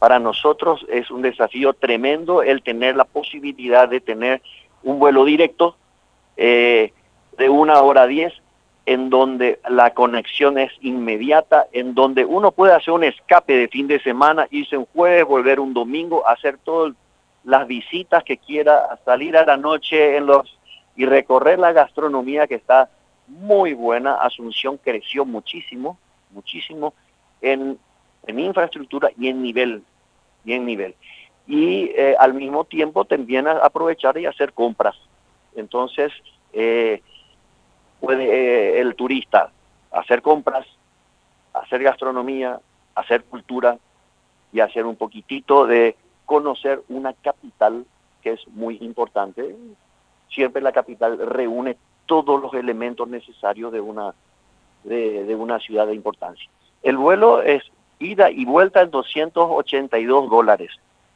Para nosotros es un desafío tremendo el tener la posibilidad de tener un vuelo directo de 1 hora 10, en donde la conexión es inmediata, en donde uno puede hacer un escape de fin de semana, irse un jueves, volver un domingo, hacer todas las visitas que quiera, salir a la noche y recorrer la gastronomía que está muy buena. Asunción creció muchísimo, muchísimo en infraestructura y en nivel. Y al mismo tiempo también aprovechar y hacer compras. Entonces, puede el turista hacer compras, hacer gastronomía, hacer cultura y hacer un poquitito de conocer una capital que es muy importante. Siempre la capital reúne todos los elementos necesarios de una ciudad de importancia. El vuelo es ida y vuelta en $282.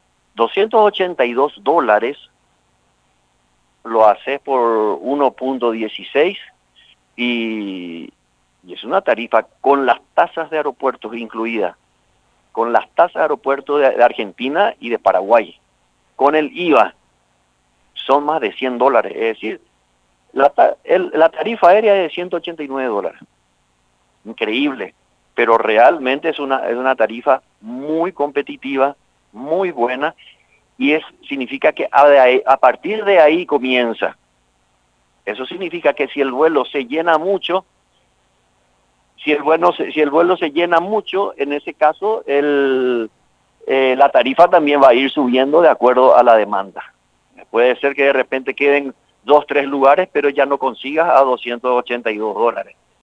$282 lo haces por 1.16 y es una tarifa con las tasas de aeropuertos incluidas, con las tasas de aeropuertos de Argentina y de Paraguay, con el IVA, son más de $100. Es decir, la tarifa aérea es de $189. Increíble, pero realmente es una tarifa muy competitiva, muy buena, y significa que a partir de ahí comienza. Eso significa que si el vuelo se llena mucho, si el vuelo se llena mucho, en ese caso la tarifa también va a ir subiendo de acuerdo a la demanda. Puede ser que de repente queden 2, 3 lugares, pero ya no consigas a $282.